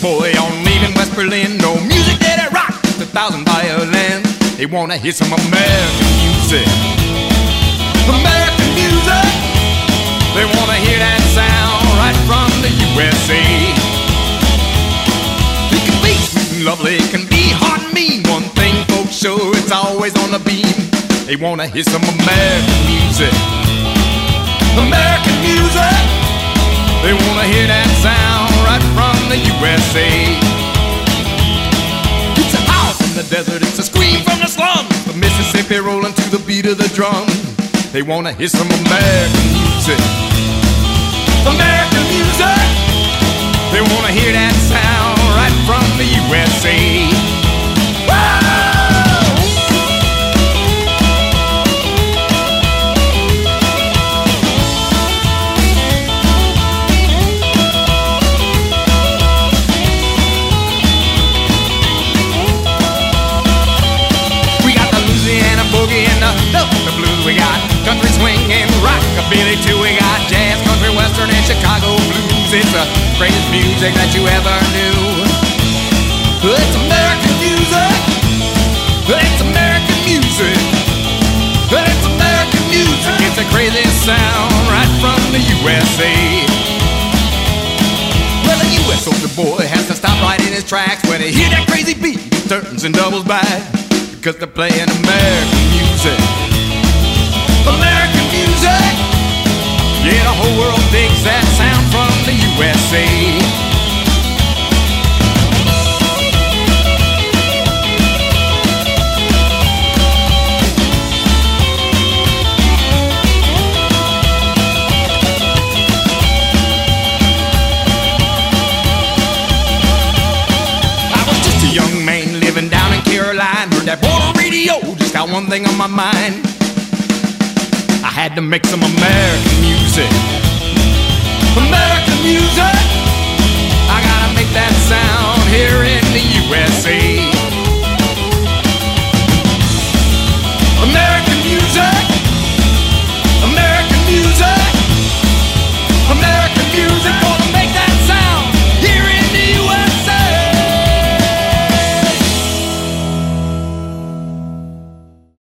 boy on leaving West Berlin. No music that it rock, just 1,000 violins. They wanna hear some American music. American music. They wanna hear that sound right from the USA. It can be sweet and lovely, it can be hard and mean. One thing folks sure, it's always on the beam. They wanna hear some American music. American music. They wanna hear that sound right from the USA. It's a house in the desert, it's a scream from the slums. The Mississippi rolling to the beat of the drum. They wanna hear some American music. American music. They wanna hear that sound right from the USA. Boogie and the blues, we got country swing and rockabilly too. We got jazz, country, western, and Chicago blues. It's the greatest music that you ever knew. It's American music. It's American music. It's American music. It's the craziest sound right from the USA. Well, the US soldier boy has to stop right in his tracks when he hear that crazy beat. He turns and doubles back. Because they're playing American music. American music. Yeah, the whole world digs that sound from the USA. I was just a young man living down in Caroline. Heard that border radio, just got one thing on my mind. I had to make some American music. American music.